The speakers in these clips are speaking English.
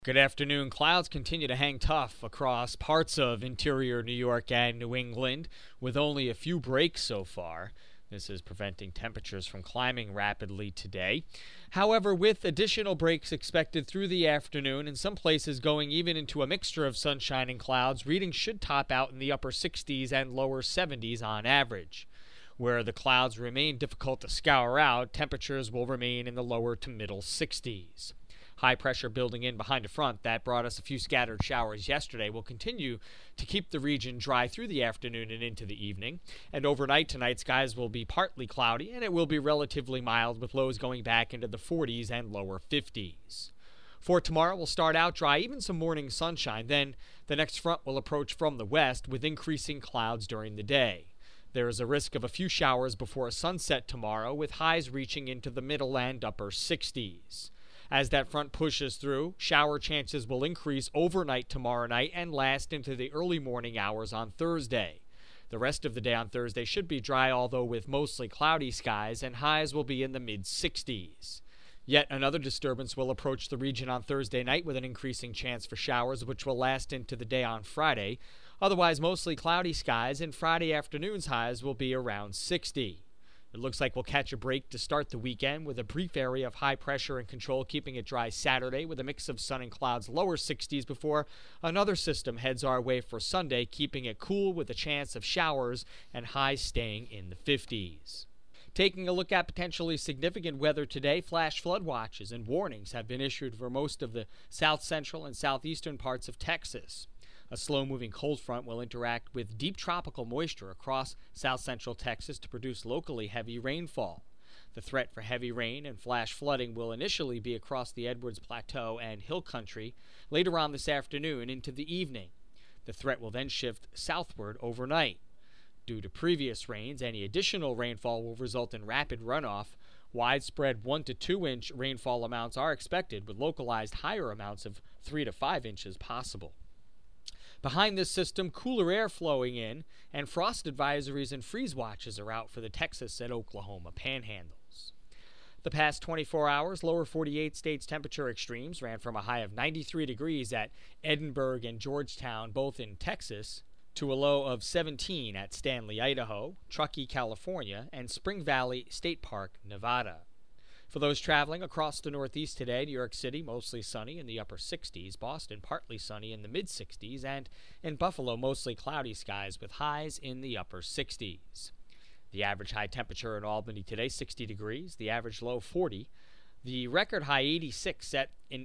Good afternoon. Clouds continue to hang tough across parts of interior New York and New England, with only a few breaks so far. This is preventing temperatures from climbing rapidly today. However, with additional breaks expected through the afternoon, and some places going even into a mixture of sunshine and clouds, readings should top out in the upper 60s and lower 70s on average. Where the clouds remain difficult to scour out, temperatures will remain in the lower to middle 60s. High pressure building in behind a front that brought us a few scattered showers yesterday will continue to keep the region dry through the afternoon and into the evening. And overnight tonight, skies will be partly cloudy and it will be relatively mild with lows going back into the 40s and lower 50s. For tomorrow, we'll start out dry, even some morning sunshine. Then the next front will approach from the west with increasing clouds during the day. There is a risk of a few showers before sunset tomorrow, with highs reaching into the middle and upper 60s. As that front pushes through, shower chances will increase overnight tomorrow night and last into the early morning hours on Thursday. The rest of the day on Thursday should be dry, although with mostly cloudy skies, and highs will be in the mid-60s. Yet another disturbance will approach the region on Thursday night with an increasing chance for showers, which will last into the day on Friday. Otherwise, mostly cloudy skies, and Friday afternoon's highs will be around 60. It looks like we'll catch a break to start the weekend with a brief area of high pressure and control keeping it dry Saturday with a mix of sun and clouds lower 60s before another system heads our way for Sunday, keeping it cool with a chance of showers and highs staying in the 50s. Taking a look at potentially significant weather today, flash flood watches and warnings have been issued for most of the south central and southeastern parts of Texas. A slow-moving cold front will interact with deep tropical moisture across south-central Texas to produce locally heavy rainfall. The threat for heavy rain and flash flooding will initially be across the Edwards Plateau and Hill Country later on this afternoon into the evening. The threat will then shift southward overnight. Due to previous rains, any additional rainfall will result in rapid runoff. Widespread 1 to 2 inch rainfall amounts are expected, with localized higher amounts of 3 to 5 inches possible. Behind this system, cooler air flowing in, and frost advisories and freeze watches are out for the Texas and Oklahoma panhandles. The past 24 hours, lower 48 states temperature extremes ran from a high of 93 degrees at Edinburgh and Georgetown, both in Texas, to a low of 17 at Stanley, Idaho, Truckee, California, and Spring Valley State Park, Nevada. For those traveling across the Northeast today, New York City mostly sunny in the upper 60s, Boston partly sunny in the mid-60s, and in Buffalo mostly cloudy skies with highs in the upper 60s. The average high temperature in Albany today 60 degrees, the average low 40, the record high 86 set in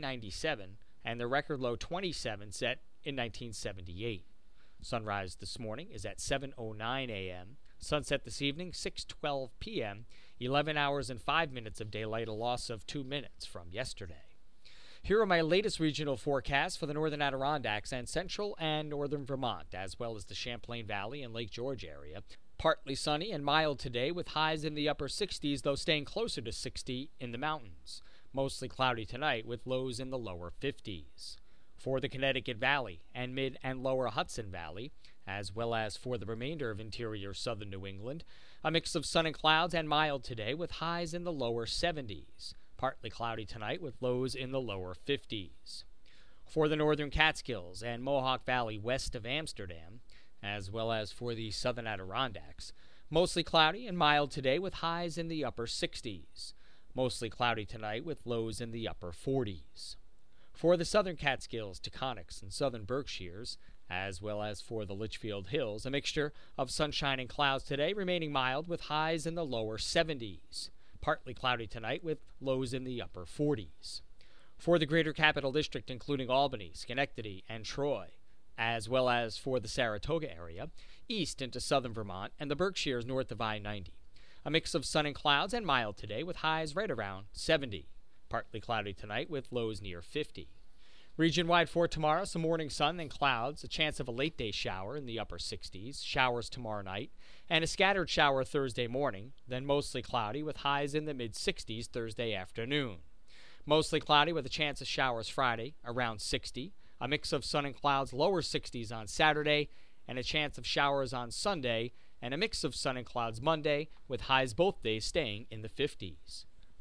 1897, and the record low 27 set in 1978. Sunrise this morning is at 7:09 a.m., sunset this evening 6:12 p.m., 11 hours and 5 minutes of daylight, a loss of 2 minutes from yesterday. Here are my latest regional forecasts for the northern Adirondacks and central and northern Vermont, as well as the Champlain Valley and Lake George area. Partly sunny and mild today with highs in the upper 60s, though staying closer to 60 in the mountains. Mostly cloudy tonight with lows in the lower 50s. For the Connecticut Valley and mid and lower Hudson Valley, as well as for the remainder of interior southern New England, a mix of sun and clouds and mild today with highs in the lower 70s. Partly cloudy tonight with lows in the lower 50s. For the northern Catskills and Mohawk Valley west of Amsterdam, as well as for the southern Adirondacks, mostly cloudy and mild today with highs in the upper 60s. Mostly cloudy tonight with lows in the upper 40s. For the southern Catskills, Taconics, and southern Berkshires, as well as for the Litchfield Hills, a mixture of sunshine and clouds today, remaining mild with highs in the lower 70s. Partly cloudy tonight with lows in the upper 40s. For the greater capital district, including Albany, Schenectady, and Troy, as well as for the Saratoga area, east into southern Vermont, and the Berkshires north of I-90. A mix of sun and clouds and mild today with highs right around 70. Partly cloudy tonight with lows near 50. Region-wide for tomorrow, some morning sun, then clouds, a chance of a late-day shower in the upper 60s, showers tomorrow night, and a scattered shower Thursday morning, then mostly cloudy with highs in the mid-60s Thursday afternoon. Mostly cloudy with a chance of showers Friday, around 60, a mix of sun and clouds lower 60s on Saturday, and a chance of showers on Sunday, and a mix of sun and clouds Monday, with highs both days staying in the 50s.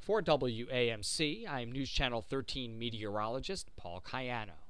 For WAMC, I'm News Channel 13 meteorologist Paul Cayano.